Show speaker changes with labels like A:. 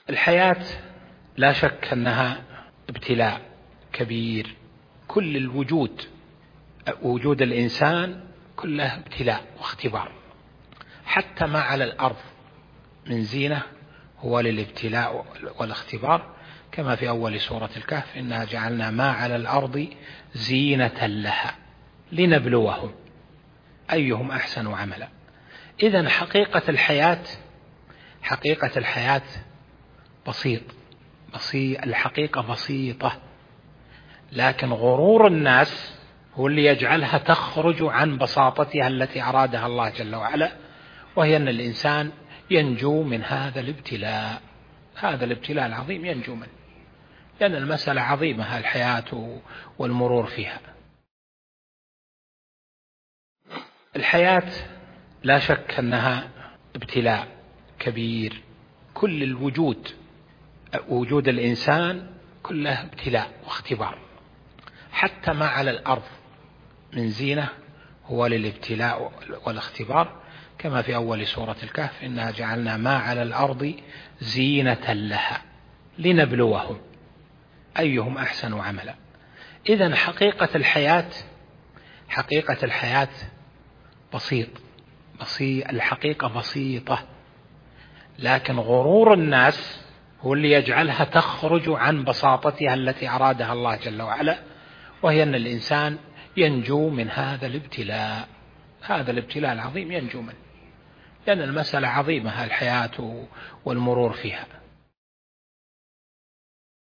A: الحياة لا شك أنها ابتلاء كبير. كل الوجود، وجود الإنسان كله ابتلاء واختبار، حتى ما على الأرض من زينة هو للابتلاء والاختبار، كما في أول سورة الكهف: إنا جعلنا ما على الأرض زينة لها لنبلوهم أيهم أحسن عملا. إذن حقيقة الحياة الحقيقة بسيطة، لكن غرور الناس هو اللي يجعلها تخرج عن بساطتها التي أرادها الله جل وعلا، وهي أن الإنسان ينجو من هذا الابتلاء العظيم، ينجو منه، لأن المسألة عظيمة الحياة والمرور فيها. الحياة لا شك أنها ابتلاء كبير. كل الوجود، وجود الإنسان كله ابتلاء واختبار، حتى ما على الأرض من زينة هو للابتلاء والاختبار، كما في أول سورة الكهف: إنا جعلنا ما على الأرض زينة لها لنبلوهم أيهم أحسن عملا. إذن حقيقة الحياة الحقيقة بسيطة، لكن غرور الناس هو اللي يجعلها تخرج عن بساطتها التي أرادها الله جل وعلا، وهي أن الإنسان ينجو من هذا الابتلاء العظيم، ينجو منه، لأن المسألة عظيمة الحياة والمرور فيها.